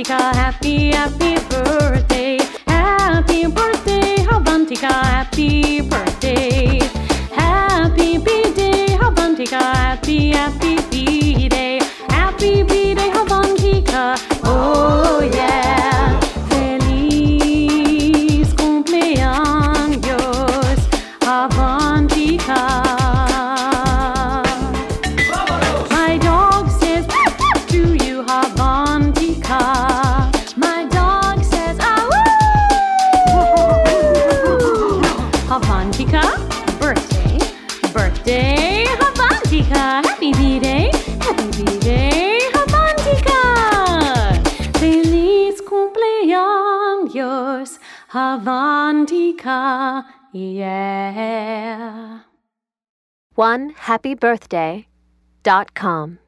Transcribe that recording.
Avantika, happy, happy birthday. Happy birthday, Avantika, happy birthday. Happy B-Day, Avantika, happy, happy B-Day. Happy B-Day, Avantika, oh yeah. Feliz cumpleaños, Avantika. My dog says to you, Avantika. My dog says, Avantika, birthday, birthday, Avantika. Happy B-Day, Avantika. Feliz cumpleaños, Avantika, yeah. OneHappyBirthday.com